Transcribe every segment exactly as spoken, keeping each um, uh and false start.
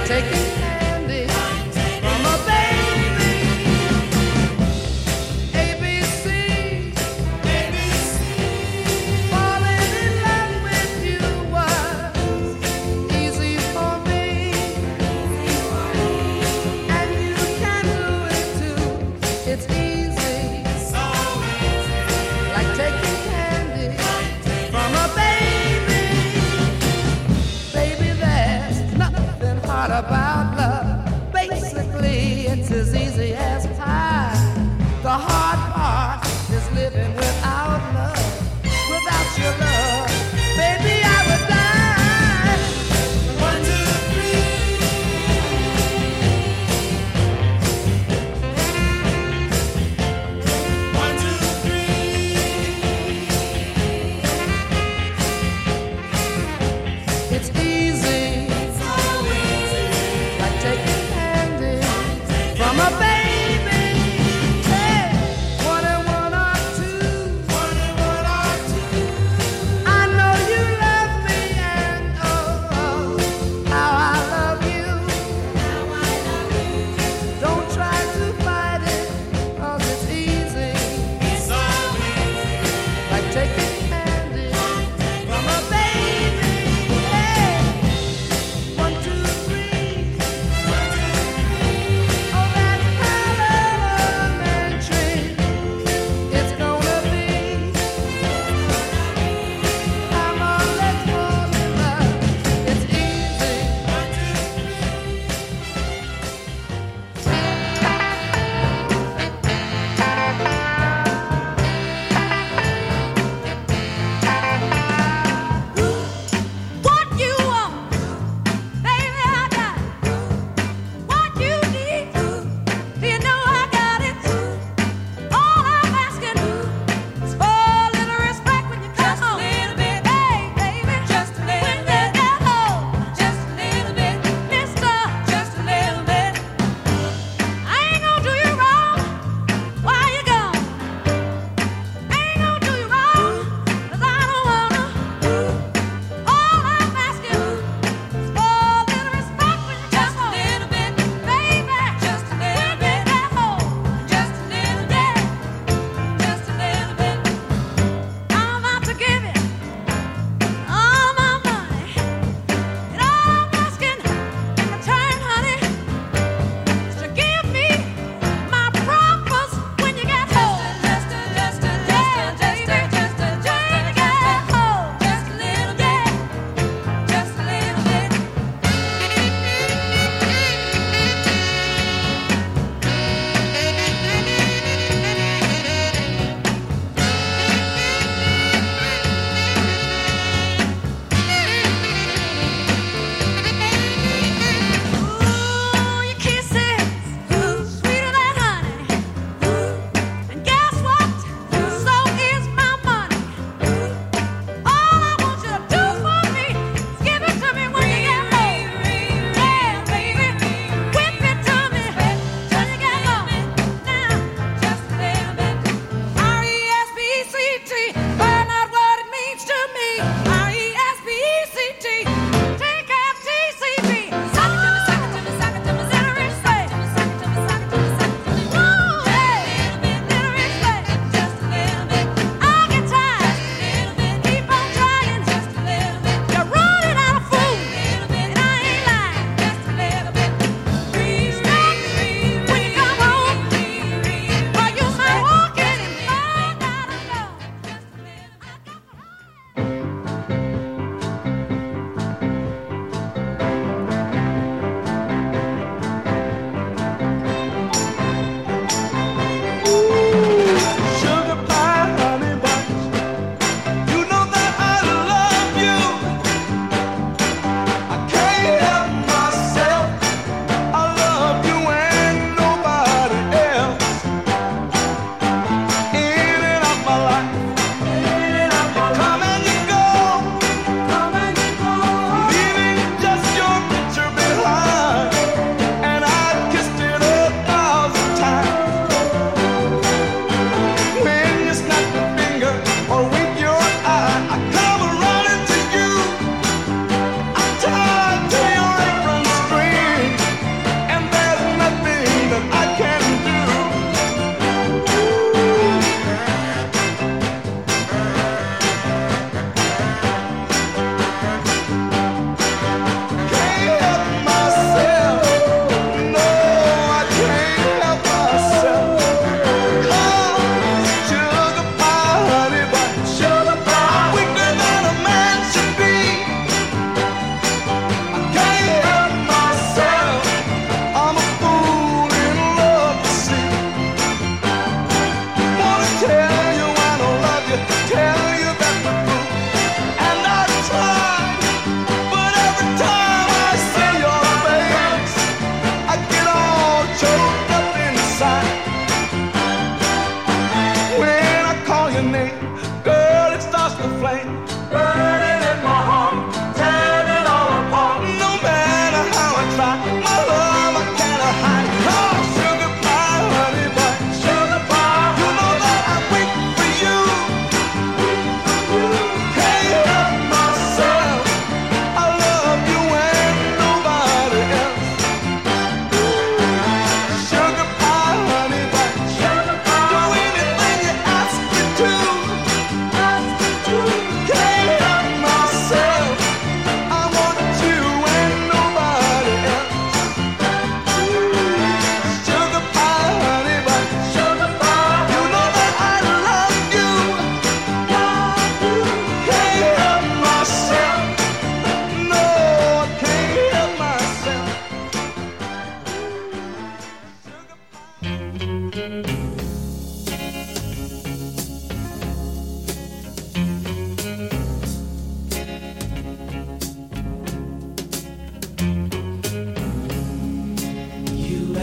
taking candy from a baby. A B C, A B C. Falling in love with you was easy for me, and you can do it too. It's easy, so easy, like taking candy from a baby. Baby, there's nothing hard about love. Basically, it's as easy as pie. The hard part is living without love. Without your love, baby, I would die. One, two, three. One, two, three. It's easy, so easy, like taking candy from a baby.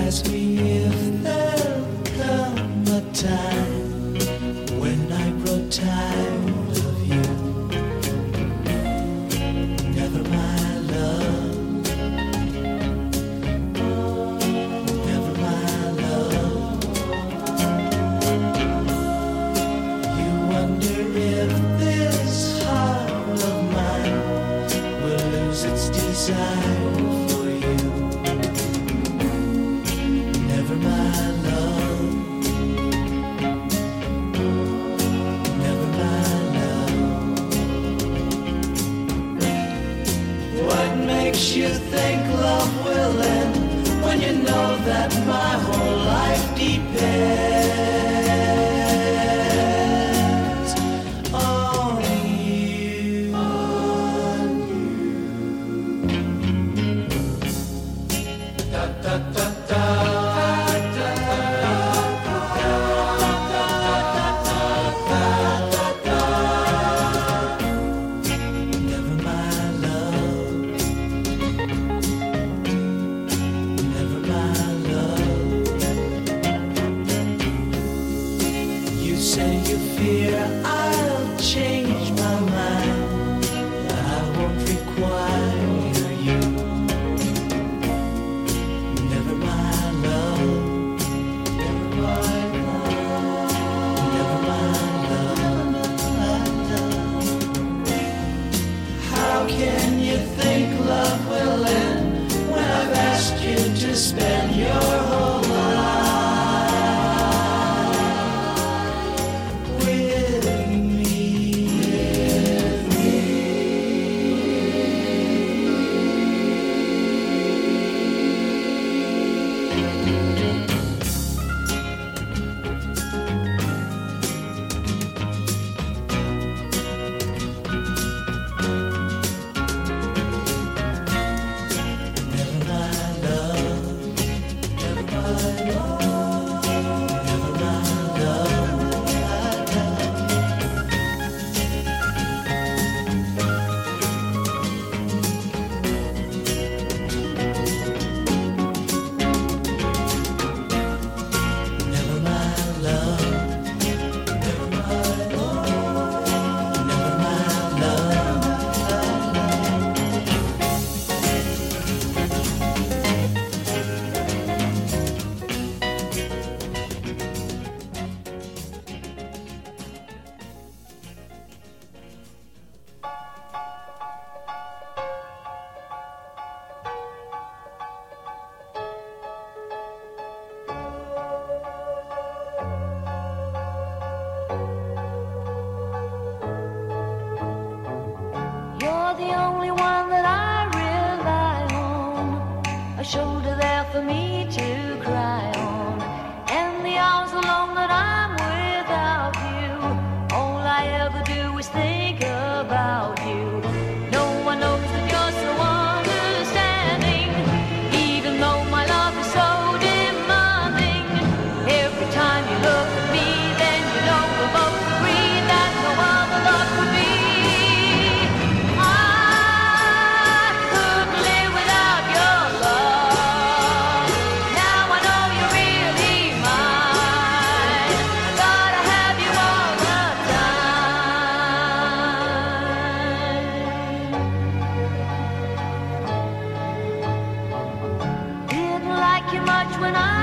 ask me if there'll come a time when I grow tired of you. Never, my love. Never, my love. You wonder if this heart of mine will lose its desire. You think love will end when you know that my whole life depends on you. On you. Da, da, da, da. Spend your whole life with me, with me. Never mind love. Never mind love. Never mind love. Never mind love. Never mind love. You're the only one that I rely on, a shoulder there for me to cry on. And the hours alone that I'm without you, all I ever do is think about you. No one knows that you're so understanding, even though my love is so demanding. Every time you look at me, then you know we'll both agree that no other love could be. Much when I